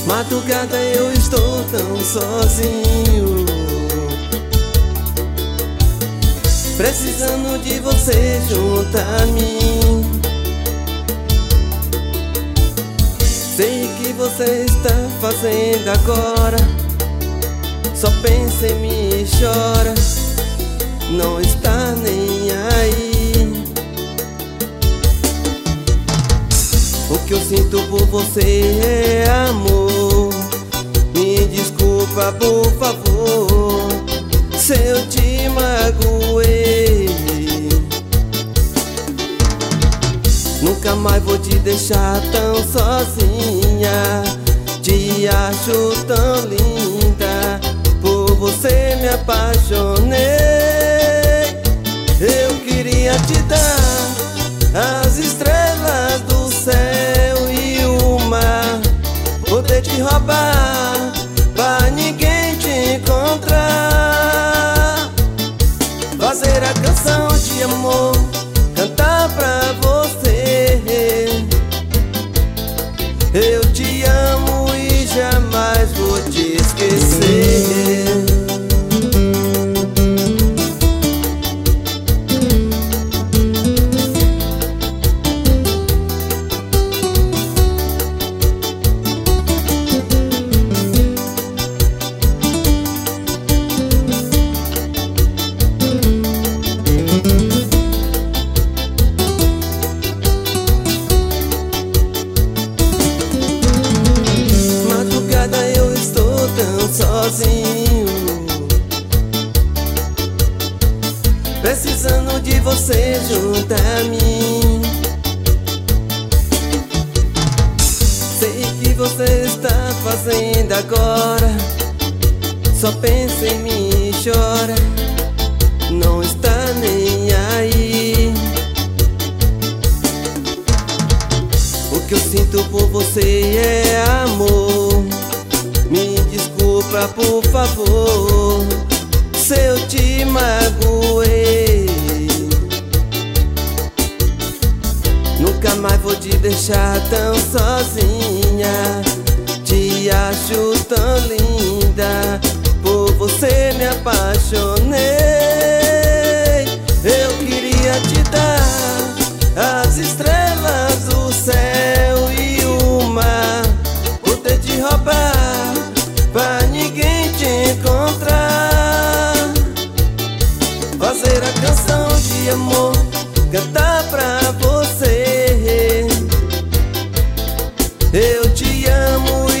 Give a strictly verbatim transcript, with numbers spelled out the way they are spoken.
Madrugada eu estou tão sozinho, precisando de você junto a mim. Sei que você está fazendo agora, só pensa em mim e chora, não está nem aí. O que eu sinto por você é amor. Me desculpa, por favor, se eu te magoei. Nunca mais vou te deixar tão sozinha. Te acho tão linda, por você me apaixonei. Eu queria te dar as estrelas do céu e o mar, poder te roubar pra ninguém te encontrar, fazer a canção de amor, cantar pra você. Eu te amo e jamais vou te esquecer. Sozinho, precisando de você junto a mim. Sei que você está fazendo agora, só pensa em mim e chora, não está nem aí. O que eu sinto por você é amor. Me desculpa, por favor, se eu te magoei. Nunca mais vou te deixar tão sozinha. Te acho tão linda, por você me apaixonei. Eu queria te dar as estrelas do céu e o mar, poder te roubar pra ninguém te encontrar, fazer a canção de amor, cantar pra você. Eu te amo